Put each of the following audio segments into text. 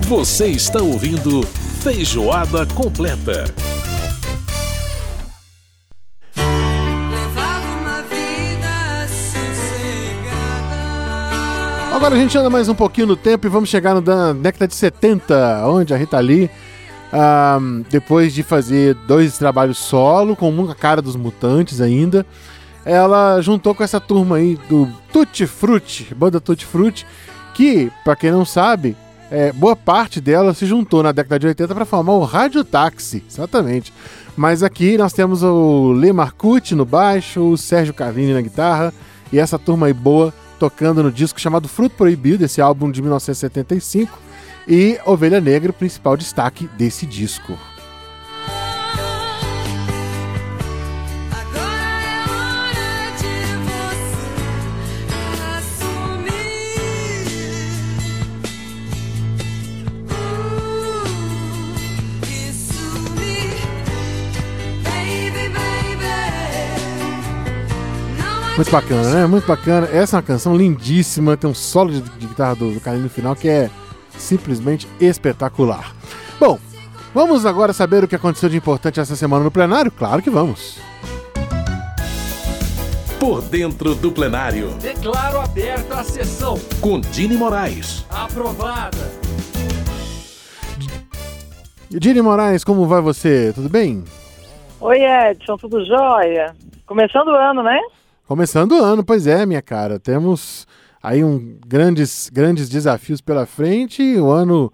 Você está ouvindo Feijoada Completa. Agora a gente anda mais um pouquinho no tempo e vamos chegar na década de 70, onde a Rita Lee, depois de fazer 2 trabalhos solo, com muita cara dos Mutantes ainda, ela juntou com essa turma aí do Tutti Frutti, banda Tutti Frutti, que, pra quem não sabe, boa parte dela se juntou na década de 80 para formar o Radiotáxi, exatamente. Mas aqui nós temos o Lê Marcucci no baixo, o Sérgio Carlini na guitarra e essa turma aí boa tocando no disco chamado Fruto Proibido, esse álbum de 1975, e Ovelha Negra, o principal destaque desse disco. Muito bacana, né? Muito bacana. Essa é uma canção lindíssima, tem um solo de guitarra do Carlinhos no final que é simplesmente espetacular. Bom, vamos agora saber o que aconteceu de importante essa semana no plenário? Claro que vamos. Por dentro do plenário. Declaro aberta a sessão. Com Dini Moraes. Aprovada. Dini Moraes, como vai você? Tudo bem? Oi, Edson, tudo jóia? Começando o ano, né? Começando o ano, pois é, minha cara. Temos aí grandes desafios pela frente. O ano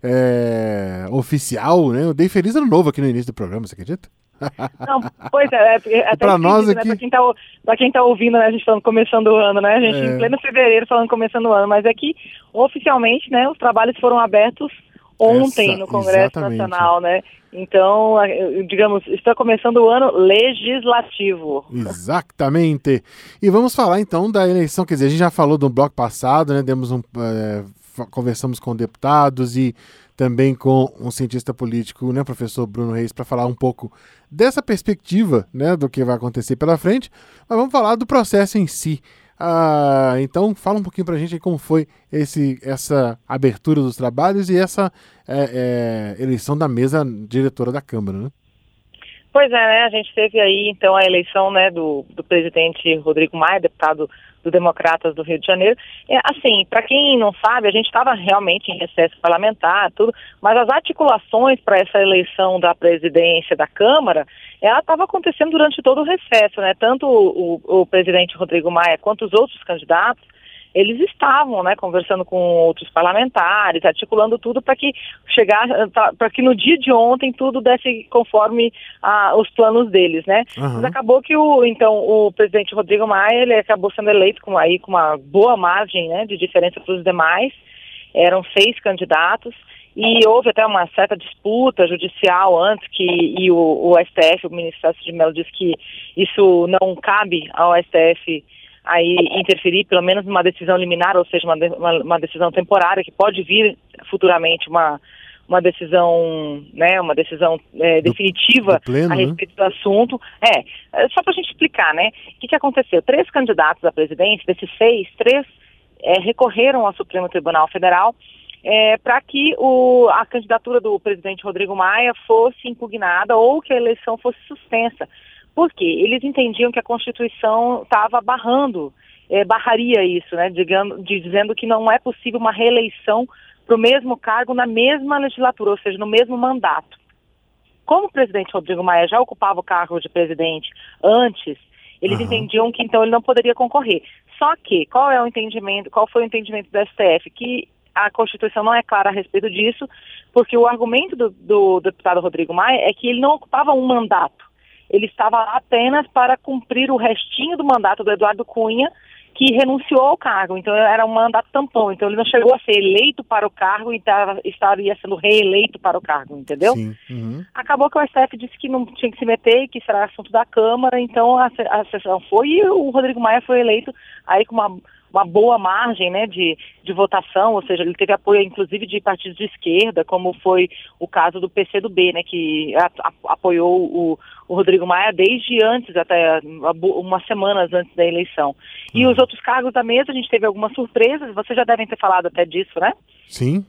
oficial, né? Eu dei feliz ano novo aqui no início do programa, você acredita? Não, pois é até para nós aqui, né? Pra quem tá ouvindo, né? A gente falando começando o ano, né? A gente em pleno fevereiro falando começando o ano, mas é que oficialmente, né? Os trabalhos foram abertos ontem no Congresso exatamente. Nacional, né? Então, digamos, está começando o ano legislativo. Exatamente. E vamos falar então da eleição, quer dizer, a gente já falou do bloco passado, né? Conversamos com deputados e também com um cientista político, né, professor Bruno Reis, para falar um pouco dessa perspectiva, né, do que vai acontecer pela frente, mas vamos falar do processo em si. Então, fala um pouquinho pra gente aí como foi essa abertura dos trabalhos e essa eleição da mesa diretora da Câmara, né? Pois é, né? A gente teve aí, então, a eleição, né, do presidente Rodrigo Maia, deputado do Democratas do Rio de Janeiro. Assim, para quem não sabe, a gente estava realmente em recesso parlamentar, tudo, mas as articulações para essa eleição da presidência da Câmara, ela estava acontecendo durante todo o recesso, né? Tanto o presidente Rodrigo Maia quanto os outros candidatos, eles estavam, né, conversando com outros parlamentares, articulando tudo para que no dia de ontem tudo desse conforme os planos deles, né? Uhum. Mas acabou que o presidente Rodrigo Maia, ele acabou sendo eleito com uma boa margem, né, de diferença para os demais. Eram 6 candidatos e houve até uma certa disputa judicial antes e o STF, o ministro Celso de Mello, disse que isso não cabe ao STF aí interferir, pelo menos numa decisão liminar, ou seja, uma decisão temporária, que pode vir futuramente uma decisão, né, uma decisão definitiva pleno, a respeito do assunto. Só para a gente explicar, né, o que aconteceu? 3 candidatos à presidência, desses 6, 3 recorreram ao Supremo Tribunal Federal para que a candidatura do presidente Rodrigo Maia fosse impugnada ou que a eleição fosse suspensa. Por quê? Eles entendiam que a Constituição estava barraria isso, né? Dizendo que não é possível uma reeleição para o mesmo cargo na mesma legislatura, ou seja, no mesmo mandato. Como o presidente Rodrigo Maia já ocupava o cargo de presidente antes, eles entendiam que então ele não poderia concorrer. Só que, qual foi o entendimento do STF? Que a Constituição não é clara a respeito disso, porque o argumento do deputado Rodrigo Maia é que ele não ocupava um mandato. Ele estava lá apenas para cumprir o restinho do mandato do Eduardo Cunha, que renunciou ao cargo. Então era um mandato tampão. Então ele não chegou a ser eleito para o cargo e estaria sendo reeleito para o cargo, entendeu? Sim. Uhum. Acabou que o STF disse que não tinha que se meter, que será assunto da Câmara. Então a sessão foi e o Rodrigo Maia foi eleito aí com uma boa margem, né, de votação, ou seja, ele teve apoio inclusive de partidos de esquerda, como foi o caso do PCdoB, né, que apoiou o Rodrigo Maia desde antes, até umas semanas antes da eleição. E os outros cargos da mesa, a gente teve algumas surpresas, vocês já devem ter falado até disso, né? Sim.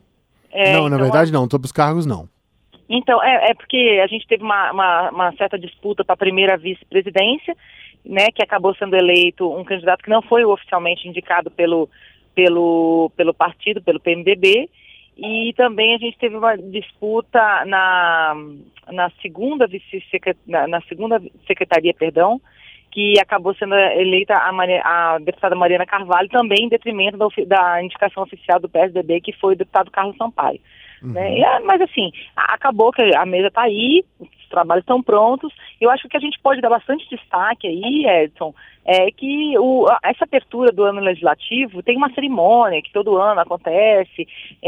Não, na verdade não, sobre os cargos não. Então, porque a gente teve uma certa disputa para a primeira vice-presidência, né, que acabou sendo eleito um candidato que não foi oficialmente indicado pelo partido, pelo PMDB, e também a gente teve uma disputa na segunda secretaria, que acabou sendo eleita a deputada Mariana Carvalho, também em detrimento da indicação oficial do PSDB, que foi o deputado Carlos Sampaio. Né? Mas assim, acabou que a mesa está aí, os trabalhos estão prontos. Eu acho que o que a gente pode dar bastante destaque aí, Edson, é que essa abertura do ano legislativo tem uma cerimônia que todo ano acontece.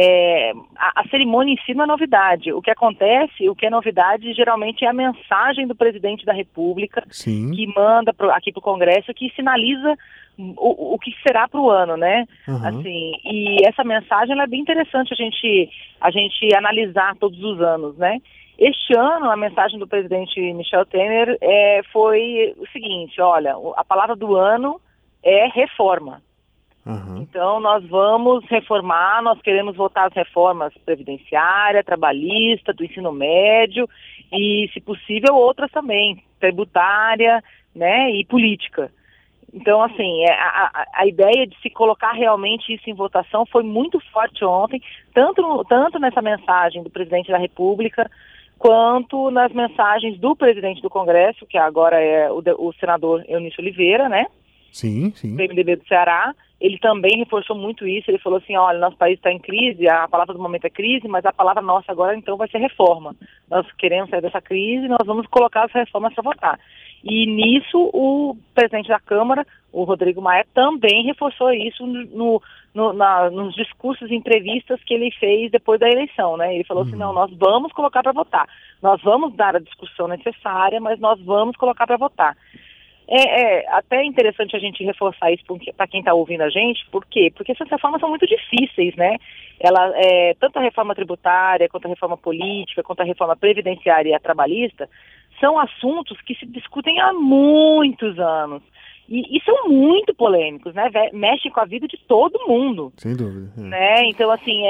A cerimônia em si não é novidade. O que acontece, o que é novidade, geralmente é a mensagem do presidente da República, Sim. que manda aqui para o Congresso, que sinaliza o que será para o ano, né? Assim, e essa mensagem ela é bem interessante a gente analisar todos os anos, né? Este ano, a mensagem do presidente Michel Temer foi o seguinte: olha, a palavra do ano é reforma. Então, nós vamos reformar, nós queremos votar as reformas previdenciária, trabalhista, do ensino médio e, se possível, outras também, tributária, né, e política. Então, assim, a ideia de se colocar realmente isso em votação foi muito forte ontem, tanto nessa mensagem do presidente da República, quanto nas mensagens do presidente do Congresso, que agora é o senador Eunício Oliveira, né? Sim. Do PMDB do Ceará. Ele também reforçou muito isso, ele falou assim, olha, nosso país está em crise, a palavra do momento é crise, mas a palavra nossa agora então vai ser reforma. Nós queremos sair dessa crise, nós vamos colocar as reformas para votar. E nisso o presidente da Câmara, o Rodrigo Maia, também reforçou isso nos discursos e entrevistas que ele fez depois da eleição, né? Ele falou assim, não, nós vamos colocar para votar. Nós vamos dar a discussão necessária, mas nós vamos colocar para votar. É até interessante a gente reforçar isso para quem está ouvindo a gente. Por quê? Porque essas reformas são muito difíceis, né? Tanto a reforma tributária, quanto a reforma política, quanto a reforma previdenciária e a trabalhista, são assuntos que se discutem há muitos anos. E são muito polêmicos, né? Mexem com a vida de todo mundo. Sem dúvida. Né? Então, assim,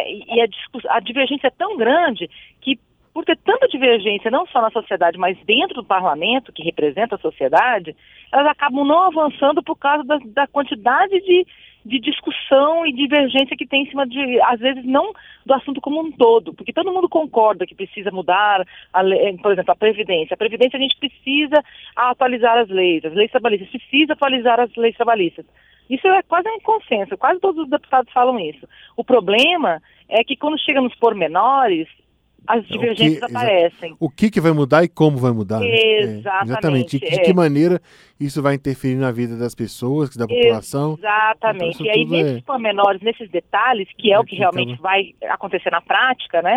a divergência é tão grande que, por ter tanta divergência, não só na sociedade, mas dentro do parlamento, que representa a sociedade, elas acabam não avançando por causa da quantidade de discussão e divergência que tem em cima às vezes, não do assunto como um todo, porque todo mundo concorda que precisa mudar, por exemplo, a Previdência. A Previdência a gente precisa atualizar as leis trabalhistas, precisa atualizar as leis trabalhistas. Isso é quase um consenso, quase todos os deputados falam isso. O problema é que quando chega nos pormenores, as divergências aparecem. O que vai mudar e como vai mudar. Exatamente. De que maneira isso vai interferir na vida das pessoas, da população. Exatamente. Então, e aí, nesses pormenores, nesses detalhes, que é o que realmente vai acontecer na prática, né?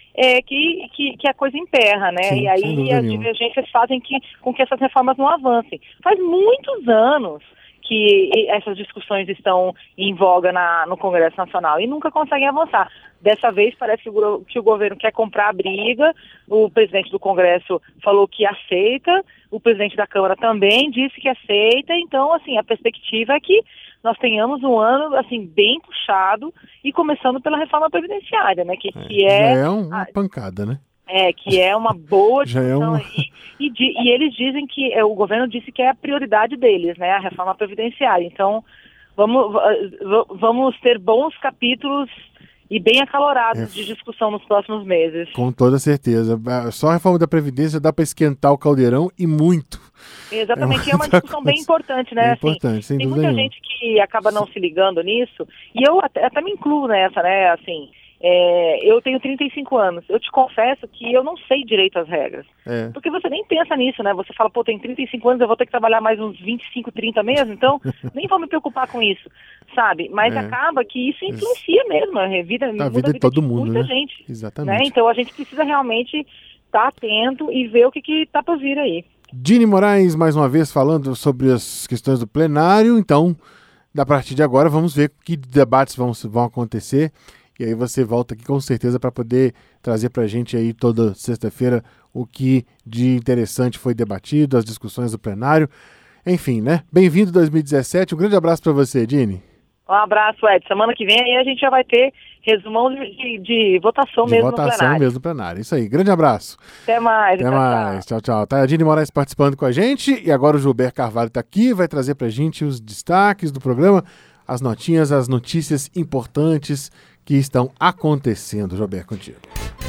Que a coisa emperra, né? Sim, e aí as divergências fazem com que essas reformas não avancem. Faz muitos anos que essas discussões estão em voga no Congresso Nacional e nunca conseguem avançar. Dessa vez parece que o governo quer comprar a briga, o presidente do Congresso falou que aceita, o presidente da Câmara também disse que aceita, então, assim, a perspectiva é que nós tenhamos um ano, assim, bem puxado e começando pela reforma previdenciária, né, que é uma pancada, né? Que é uma boa discussão. Já E eles dizem que, o governo disse que é a prioridade deles, né, a reforma previdenciária. Então, vamos ter bons capítulos e bem acalorados de discussão nos próximos meses. Com toda certeza. Só a reforma da Previdência dá para esquentar o caldeirão e muito. Exatamente, é uma discussão bem importante, né? Importante, sem tem dúvida muita gente que acaba não se ligando nisso, e eu até me incluo nessa, né? Assim, eu tenho 35 anos, eu te confesso que eu não sei direito as regras. Porque você nem pensa nisso, né? Você fala, tenho 35 anos, eu vou ter que trabalhar mais uns 25, 30 mesmo, então nem vou me preocupar com isso, sabe? Mas acaba que isso influencia mesmo a vida de todo mundo, muita né? gente. Exatamente. Né? Então a gente precisa realmente estar atento e ver o que está por vir aí. Dini Moraes, mais uma vez, falando sobre as questões do plenário. Então, a partir de agora, vamos ver que debates vão acontecer. E aí você volta aqui com certeza para poder trazer para a gente aí toda sexta-feira o que de interessante foi debatido, as discussões do plenário. Enfim, né? Bem-vindo 2017. Um grande abraço para você, Dini. Um abraço, Ed. Semana que vem aí a gente já vai ter resumão de votação De mesmo votação no plenário. mesmo no plenário. Isso aí. Grande abraço. Até mais. Até mais. Tchau, tchau. Tá a Dini Moraes participando com a gente e agora o Gilberto Carvalho está aqui, vai trazer pra gente os destaques do programa, as notinhas, as notícias importantes que estão acontecendo. Gilberto, contigo.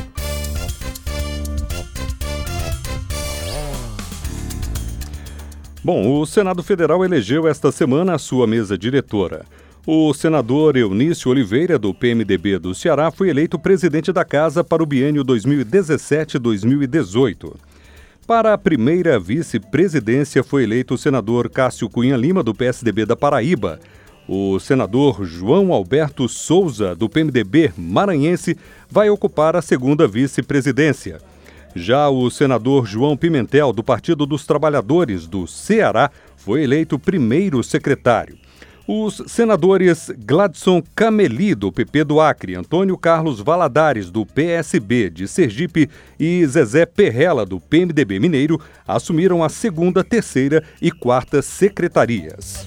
Bom, o Senado Federal elegeu esta semana a sua mesa diretora. O senador Eunício Oliveira, do PMDB do Ceará, foi eleito presidente da Casa para o biênio 2017-2018. Para a primeira vice-presidência foi eleito o senador Cássio Cunha Lima, do PSDB da Paraíba. O senador João Alberto Souza, do PMDB maranhense, vai ocupar a segunda vice-presidência. Já o senador João Pimentel, do Partido dos Trabalhadores do Ceará, foi eleito primeiro secretário. Os senadores Gladson Cameli, do PP do Acre, Antônio Carlos Valadares, do PSB de Sergipe e Zezé Perrella, do PMDB Mineiro, assumiram a segunda, terceira e quarta secretarias.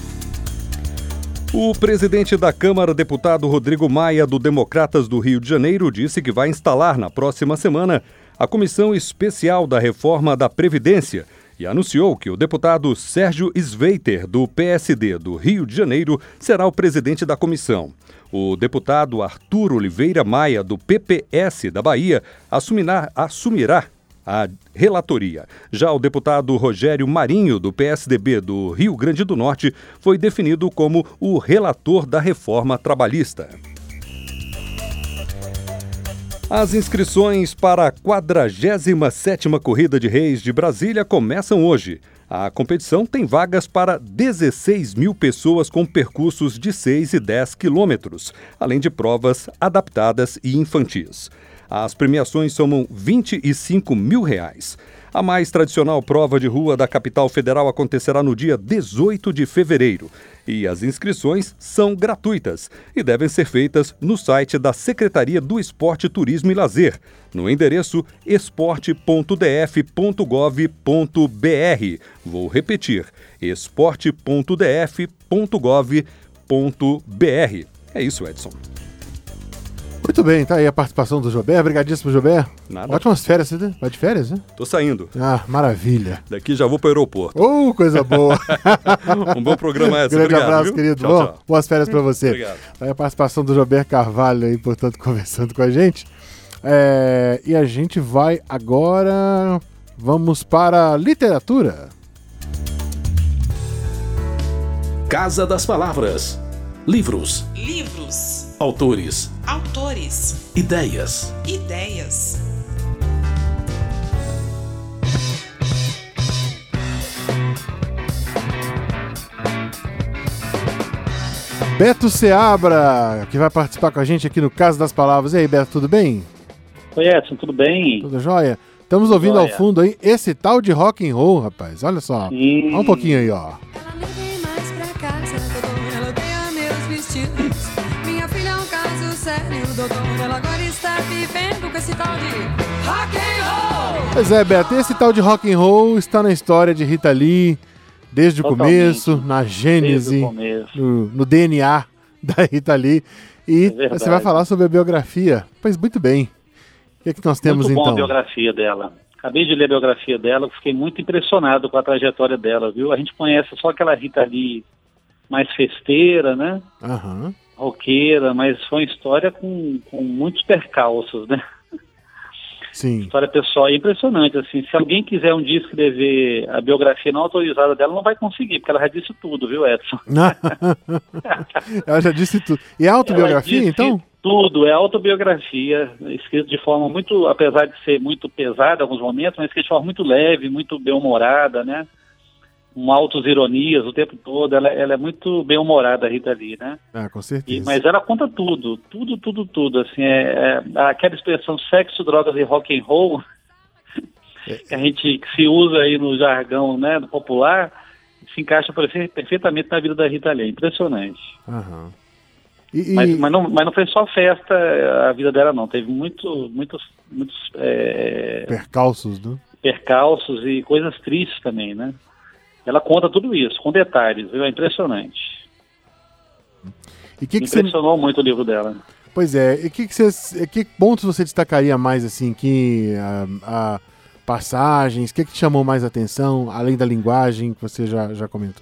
O presidente da Câmara, deputado Rodrigo Maia, do Democratas do Rio de Janeiro, disse que vai instalar na próxima semana a Comissão Especial da Reforma da Previdência e anunciou que o deputado Sérgio Sveiter, do PSD do Rio de Janeiro, será o presidente da comissão. O deputado Arthur Oliveira Maia, do PPS da Bahia, assumirá a relatoria. Já o deputado Rogério Marinho, do PSDB do Rio Grande do Norte, foi definido como o relator da reforma trabalhista. As inscrições para a 47ª Corrida de Reis de Brasília começam hoje. A competição tem vagas para 16 mil pessoas com percursos de 6 e 10 quilômetros, além de provas adaptadas e infantis. As premiações somam R$25 mil. A mais tradicional prova de rua da capital federal acontecerá no dia 18 de fevereiro. E as inscrições são gratuitas e devem ser feitas no site da Secretaria do Esporte, Turismo e Lazer, no endereço esporte.df.gov.br. Vou repetir, esporte.df.gov.br. É isso, Edson. Muito bem, tá aí a participação do Jobé. Obrigadíssimo, Jobé. Nada. Ótimas férias, você vai de férias, né? Tô saindo. Ah, maravilha. Daqui já vou para o aeroporto. Coisa boa. Um bom programa, Edson. Grande Obrigado, abraço, viu? querido. Tchau, tchau. Boas férias pra você. Obrigado. Tá aí a participação do Jobé Carvalho aí, portanto, conversando com a gente. E a gente vai agora... Vamos para a literatura. Casa das Palavras. Livros, autores, ideias. Beto Seabra, que vai participar com a gente aqui no Casa das Palavras. E aí, Beto, tudo bem? Oi, Edson, tudo bem? Tudo jóia? Estamos ouvindo Jóia. ao fundo aí esse tal de rock and roll, rapaz. Olha só. Sim. Olha um pouquinho aí, ó. Ela nem vem mais pra casa, doutor, ela odeia meus vestidos. Minha filha é um caso sério, doutor, ela agora está vivendo com esse tal de rock and roll. Pois é, Beto, esse tal de rock and roll está na história de Rita Lee, desde o Totalmente. começo, na gênese, Desde o começo. no DNA da Rita Lee. E verdade. você vai falar sobre a biografia. Pois muito bem. O que é que nós temos Muito bom então? a biografia dela. Acabei de ler a biografia dela, fiquei muito impressionado com a trajetória dela, viu? A gente conhece só aquela Rita Lee mais festeira, né? Aham. Roqueira, mas foi uma história com muitos percalços, né? Sim. História pessoal é impressionante, assim. Se alguém quiser um dia escrever a biografia não autorizada dela, não vai conseguir, porque ela já disse tudo, viu, Edson? Ela já disse tudo. E é autobiografia, Ela disse então? Tudo, é autobiografia, escrito de forma muito, apesar de ser muito pesada em alguns momentos, mas escrito de forma muito leve, muito bem-humorada, né? Com altas ironias o tempo todo, ela é muito bem-humorada, a Rita Lee, né? Ah, com certeza. Mas ela conta tudo, assim, aquela expressão sexo, drogas e rock and roll, que a gente que se usa aí no jargão, né, do popular, se encaixa perfeitamente na vida da Rita Lee, impressionante. Aham. Mas não foi só festa a vida dela, não. Teve muitos percalços, né? percalços e coisas tristes também, né? Ela conta tudo isso, com detalhes, viu? É impressionante. E que Impressionou muito o livro dela. Pois é, e que pontos você destacaria mais, assim, que passagens, o que te chamou mais atenção, além da linguagem que você já comentou?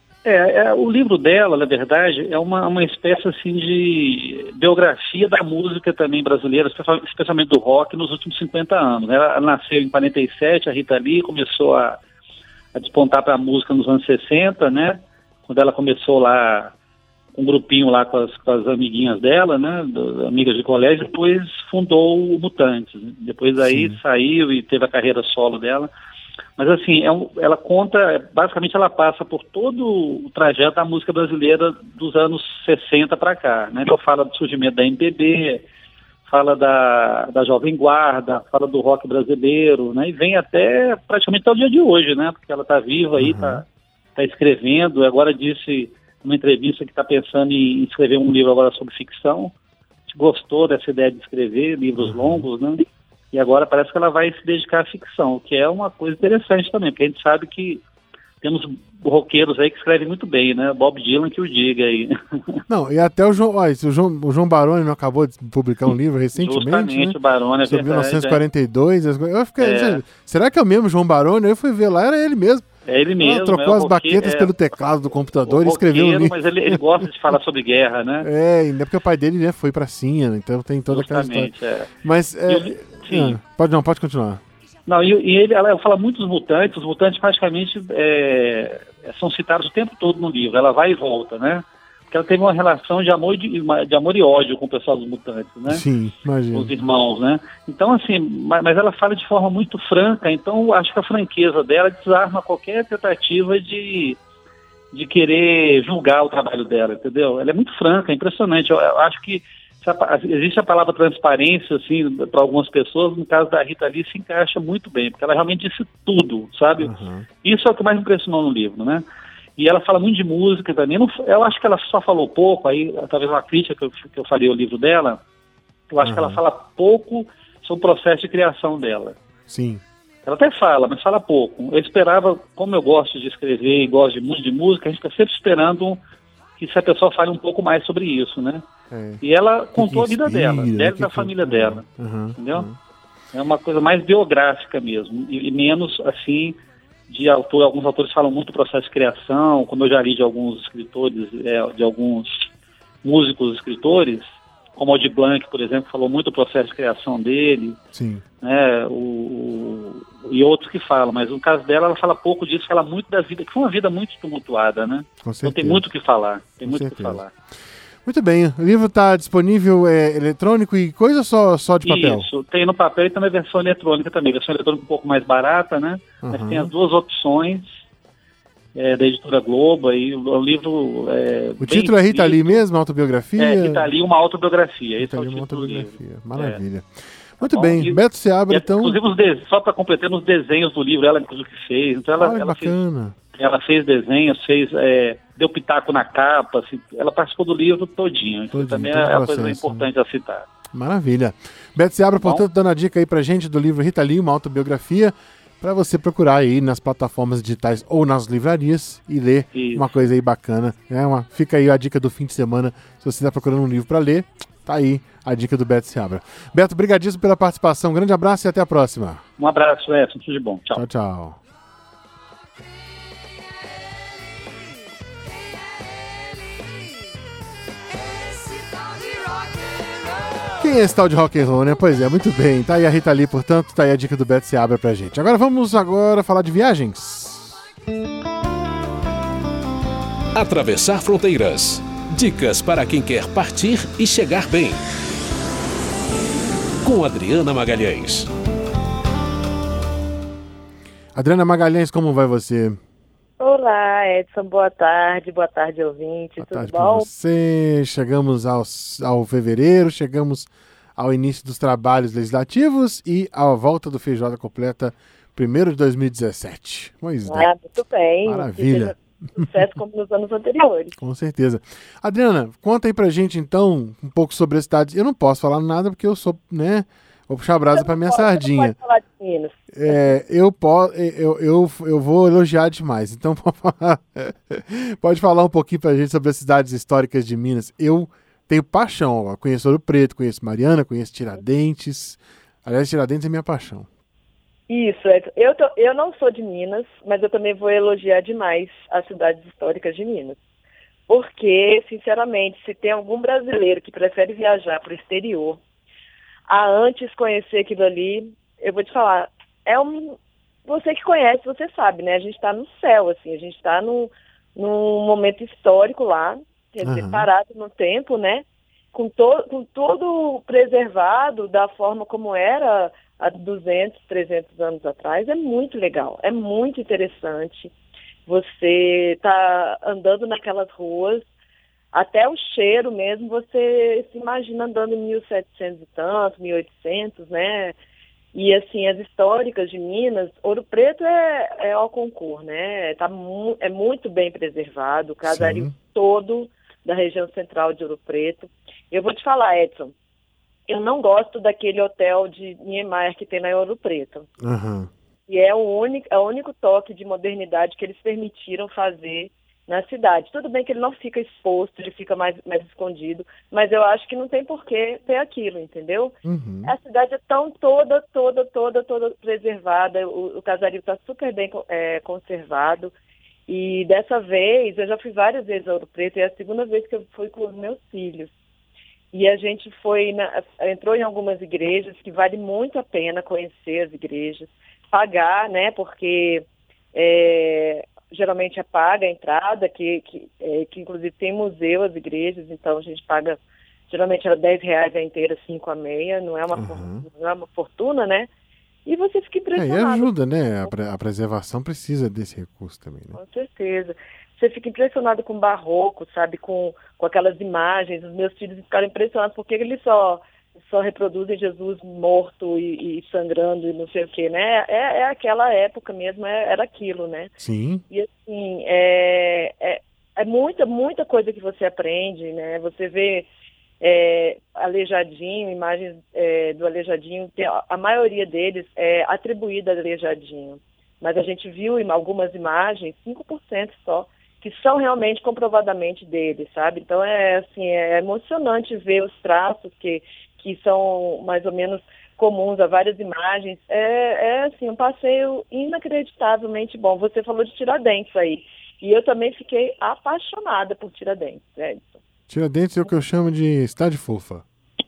O livro dela, na verdade, é uma espécie assim de biografia da música também brasileira, especialmente do rock, nos últimos 50 anos. Ela nasceu em 47, a Rita Lee começou a despontar para a música nos anos 60, né? Quando ela começou lá um grupinho lá com as amiguinhas dela, né? Amigas de colégio, depois fundou o Mutantes. Depois aí saiu e teve a carreira solo dela. Mas assim, ela conta, basicamente ela passa por todo o trajeto da música brasileira dos anos 60 para cá, né? Então fala do surgimento da MPB, fala da Jovem Guarda, fala do rock brasileiro, né? E vem até praticamente até o dia de hoje, né? Porque ela está viva aí, tá escrevendo, agora disse numa entrevista que está pensando em escrever um livro agora sobre ficção, gostou dessa ideia de escrever livros longos, né? E agora parece que ela vai se dedicar à ficção, o que é uma coisa interessante também, porque a gente sabe que temos roqueiros aí que escrevem muito bem, né? Bob Dylan que o diga aí. Não, e até o João Baroni não acabou de publicar um livro recentemente, justamente, né? O Baroni, sobre 1942. Eu fiquei, será que é o mesmo João Baroni? Eu fui ver lá, era ele mesmo. É ele mesmo. Trocou as baquetas pelo teclado do computador e escreveu um livro. Mas ele gosta de falar sobre guerra, né? Ainda porque o pai dele foi pra Sinha, então tem toda aquela história. Mas, sim. Pode continuar. Não, e ela fala muito dos mutantes. Os mutantes praticamente são citados o tempo todo no livro. Ela vai e volta, né? Porque ela teve uma relação de amor e ódio com o pessoal dos mutantes, né? Sim, imagina. Os irmãos, né? Então, assim, mas ela fala de forma muito franca, então acho que a franqueza dela desarma qualquer tentativa de querer julgar o trabalho dela, entendeu? Ela é muito franca, é impressionante. Eu acho que existe a palavra transparência, assim, para algumas pessoas, no caso da Rita Lee se encaixa muito bem, porque ela realmente disse tudo, sabe? Isso é o que mais me impressionou no livro, né? E ela fala muito de música também. Eu acho que ela só falou pouco, aí talvez uma crítica que eu falei ao livro dela, eu acho que ela fala pouco sobre o processo de criação dela. Sim. Ela até fala, mas fala pouco. Eu esperava, como eu gosto de escrever e gosto de música, a gente fica sempre esperando que se a pessoa fale um pouco mais sobre isso, né? E ela contou a vida dela e da família dela, entendeu? É uma coisa mais biográfica mesmo, e menos, assim, de autor. Alguns autores falam muito do processo de criação, como eu já li de alguns escritores, de alguns músicos escritores, como o Aldir Blanc, por exemplo, falou muito do processo de criação dele. Sim. Né, e outros que falam, mas no caso dela, ela fala pouco disso, fala muito da vida, que foi uma vida muito tumultuada, né? Com certeza. Então tem muito o que falar, o que falar. Muito bem, o livro está disponível eletrônico e coisa só de papel? Isso, tem no papel e também a versão eletrônica também. A versão eletrônica um pouco mais barata, né? Mas tem as duas opções da Editora Globo. Aí o livro o título é Rita Lee mesmo, autobiografia? Rita Lee, uma autobiografia. Esse é o título do livro. Maravilha. Muito bem, Beto Seabra, então... Inclusive, só para completar, nos desenhos do livro, ela inclusive que fez. Então bacana. Ela fez desenhos, deu pitaco na capa, assim, ela participou do livro todinho. Isso também é uma coisa importante a citar. Maravilha. Beto Seabra, portanto, dando a dica aí pra gente do livro Rita Lee, uma autobiografia, para você procurar aí nas plataformas digitais ou nas livrarias e ler. Isso. Uma coisa aí bacana. Fica aí a dica do fim de semana, se você está procurando um livro para ler, tá aí a dica do Beto Seabra. Beto, brigadíssimo pela participação, um grande abraço e até a próxima. Um abraço, Edson, tudo de bom. Tchau. Tchau. Quem é esse tal de rock and roll, né? Pois é, muito bem. Tá aí a Rita Lee, portanto, tá aí a dica do Beto Seabra pra gente. Vamos falar de viagens. Atravessar fronteiras. Dicas para quem quer partir e chegar bem. Com Adriana Magalhães. Adriana Magalhães, como vai você? Olá, Edson, boa tarde ouvinte, boa tudo tarde bom? Pra você. Chegamos ao fevereiro, chegamos ao início dos trabalhos legislativos e à volta do Feijoada Completa 1º de 2017. Pois é. Muito bem. Maravilha. Sucesso como nos anos anteriores. Com certeza. Adriana, conta aí pra gente então um pouco sobre a cidade. Eu não posso falar nada porque eu sou, Vou puxar a brasa pra minha Você não sardinha. pode falar de Minas. Eu vou elogiar demais. Então, pode falar um pouquinho pra gente sobre as cidades históricas de Minas. Eu tenho paixão. Ó. Conheço Ouro Preto, conheço Mariana, conheço Tiradentes. Aliás, Tiradentes é minha paixão. Isso, eu não sou de Minas, mas eu também vou elogiar demais as cidades históricas de Minas. Porque, sinceramente, se tem algum brasileiro que prefere viajar para o exterior a antes conhecer aquilo ali, eu vou te falar, você que conhece, você sabe, né? A gente está no céu, assim, a gente está num momento histórico lá, quer dizer, parado no tempo, né? Com todo preservado da forma como era há 200, 300 anos atrás, é muito legal, é muito interessante. Você tá andando naquelas ruas, até o cheiro mesmo, você se imagina andando em 1700 e tanto, 1800, né? E assim, as históricas de Minas, Ouro Preto é ao concurso, né? É muito bem preservado, o casario todo da região central de Ouro Preto. Eu vou te falar, Edson, eu não gosto daquele hotel de Niemeyer que tem na Ouro Preto. E é o único toque de modernidade que eles permitiram fazer na cidade. Tudo bem que ele não fica exposto, ele fica mais escondido, mas eu acho que não tem por que ter aquilo, entendeu? A cidade é tão toda preservada, o casario está super bem conservado, e dessa vez, eu já fui várias vezes a Ouro Preto, e é a segunda vez que eu fui com os meus filhos. E a gente entrou em algumas igrejas que vale muito a pena conhecer as igrejas, pagar, né, porque geralmente é paga a entrada, que inclusive tem museu as igrejas, então a gente paga, geralmente era R$10 a inteira, 5 a meia, não é uma fortuna, né? E você fica impressionado. E ajuda, né? A preservação precisa desse recurso também, né? Com certeza. Você fica impressionado com o barroco, sabe? Com aquelas imagens. Os meus filhos ficaram impressionados porque eles só reproduzem Jesus morto e sangrando e não sei o quê, né? É aquela época mesmo, era aquilo, né? Sim. E assim, é muita coisa que você aprende, né? Você vê Aleijadinho, imagens do Aleijadinho, a maioria deles é atribuída a Aleijadinho, mas a gente viu algumas imagens, 5% só, que são realmente comprovadamente dele, sabe? Então é emocionante ver os traços que são mais ou menos comuns a várias imagens. Assim, um passeio inacreditavelmente bom. Você falou de Tiradentes aí, e eu também fiquei apaixonada por Tiradentes, Edson. Tiradentes é o que eu chamo de cidade fofa.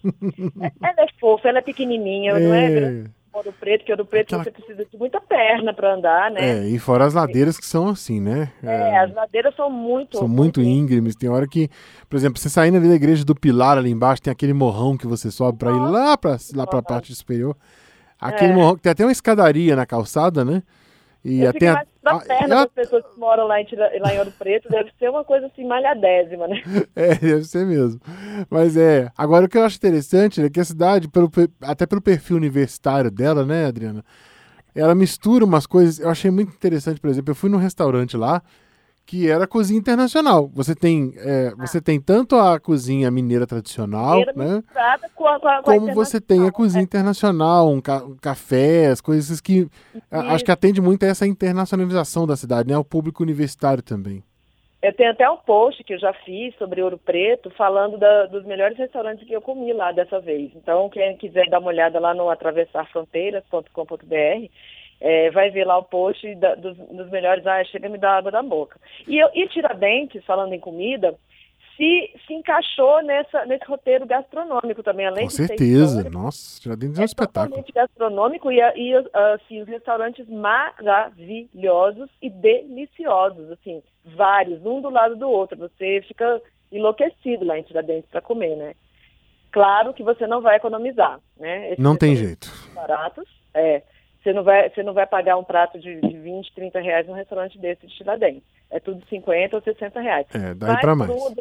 Ela é fofa, ela é pequenininha, não é grande. Ouro Preto, que Ouro Preto você precisa de muita perna para andar, né? E fora as ladeiras que são assim, né? As ladeiras são muito íngremes. Tem hora que, por exemplo, você saindo ali da igreja do Pilar, ali embaixo, tem aquele morrão que você sobe para ir lá para a parte superior. Aquele morrão, que tem até uma escadaria na calçada, né? E até a perna das pessoas que moram lá em Ouro Preto deve ser uma coisa assim malhadésima, né? Deve ser mesmo. Mas agora o que eu acho interessante é que a cidade, até pelo perfil universitário dela, né, Adriana? Ela mistura umas coisas, eu achei muito interessante, por exemplo, eu fui num restaurante lá que era cozinha internacional. Você tem tanto a cozinha mineira tradicional, né? Como você tem a cozinha internacional, um café, as coisas que acho que atende muito a essa internacionalização da cidade, né? O público universitário também. Eu tenho até um post que eu já fiz sobre Ouro Preto, falando dos melhores restaurantes que eu comi lá dessa vez. Então, quem quiser dar uma olhada lá no atravessarfronteiras.com.br, vai ver lá o post dos melhores. Chega a me dar água da boca. E Tiradentes, falando em comida, se encaixou nesse roteiro gastronômico também, além com de certeza. Nossa, Tiradentes é um espetáculo. Totalmente gastronômico e assim, os restaurantes maravilhosos e deliciosos, assim, vários, um do lado do outro. Você fica enlouquecido lá em Tiradentes para comer, né? Claro que você não vai economizar, né? Não tem jeito. Baratos, Você não vai pagar um prato de 20, 30 reais num restaurante desse de Tiradentes. É tudo 50 ou 60 reais. Daí para mais. Por 1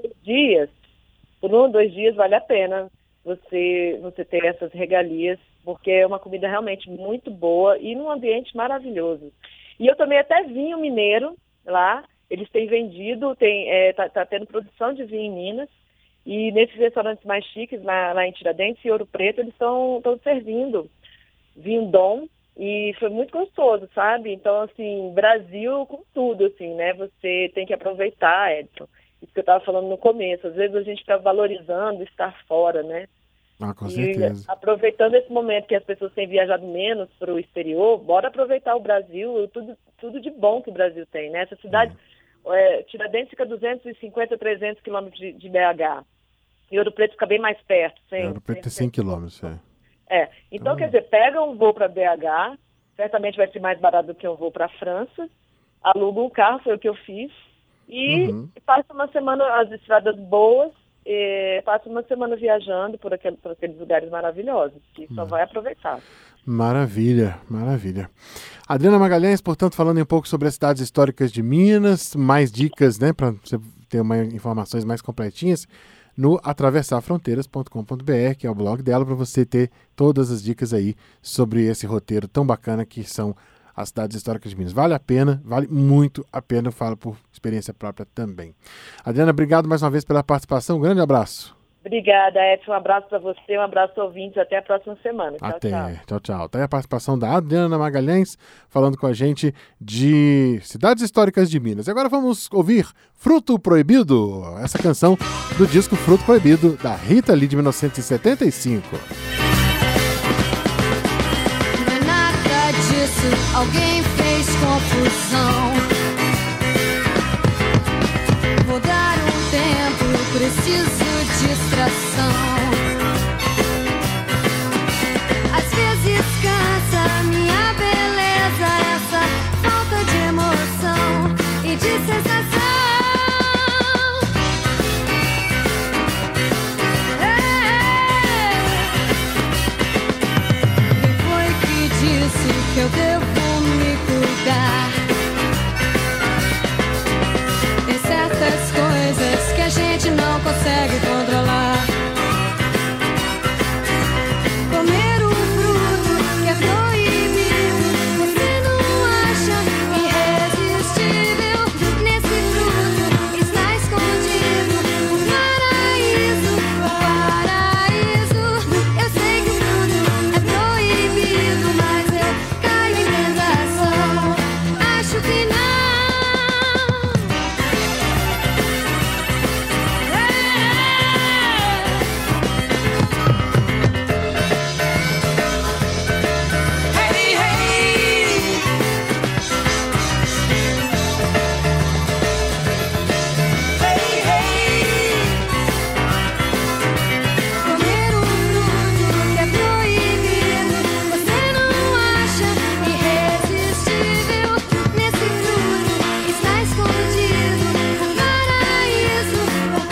ou 2 dias vale a pena você ter essas regalias, porque é uma comida realmente muito boa e num ambiente maravilhoso. E eu também até vinho mineiro lá, eles têm vendido, tá tendo produção de vinho em Minas, E nesses restaurantes mais chiques, lá em Tiradentes e Ouro Preto, eles estão servindo vinho Dom, e foi muito gostoso, sabe? Então, assim, Brasil com tudo, assim, né? Você tem que aproveitar, Edson. Isso que eu estava falando no começo. Às vezes a gente está valorizando estar fora, né? Ah, com certeza. Aproveitando esse momento que as pessoas têm viajado menos para o exterior, bora aproveitar o Brasil, tudo de bom que o Brasil tem, né? Essa cidade, Tiradentes fica 250, 300 quilômetros de BH. E Ouro Preto fica bem mais perto. Ouro Preto é 100 quilômetros, Então, quer dizer, pega um voo para BH, certamente vai ser mais barato do que um voo para França, aluga um carro, foi o que eu fiz, e passa uma semana, as estradas boas, passa uma semana viajando por aqueles lugares maravilhosos, que só vai aproveitar. Maravilha, maravilha. Adriana Magalhães, portanto, falando um pouco sobre as cidades históricas de Minas, mais dicas, né, para você ter informações mais completinhas, no atravessarfronteiras.com.br, que é o blog dela, para você ter todas as dicas aí sobre esse roteiro tão bacana que são as cidades históricas de Minas. Vale a pena, vale muito a pena, eu falo por experiência própria também. Adriana, obrigado mais uma vez pela participação, um grande abraço. Obrigada, Edson, um abraço para você, um abraço aos ouvintes, até a próxima semana. Tchau. Tá aí a participação da Adriana Magalhães, falando com a gente de cidades históricas de Minas. E agora vamos ouvir Fruto Proibido, essa canção do disco Fruto Proibido, da Rita Lee, de 1975. Não é nada disso, alguém fez confusão. Vou dar um tempo, eu preciso distração. Às vezes cansa minha beleza, essa falta de emoção e de sensação. Quem foi que disse que eu devo me cuidar? Tem certas coisas que a gente não consegue controlar. Comer um fruto que é proibido, você não acha irresistível? Nesse fruto está escondido um paraíso, Eu sei que o fruto é proibido, mas eu caio em tentação. Acho que não. Comer um fruto que é proibido, você não acha irresistível? Nesse fruto está escondido um paraíso,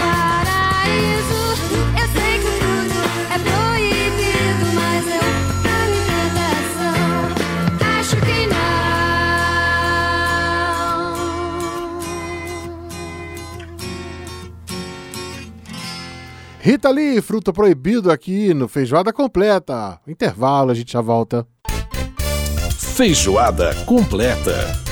Eu sei que o fruto é proibido, mas eu caio em tentação. Acho que não. Rita Lee, Fruto Proibido, aqui no Feijoada Completa. Intervalo, a gente já volta. Feijoada Completa.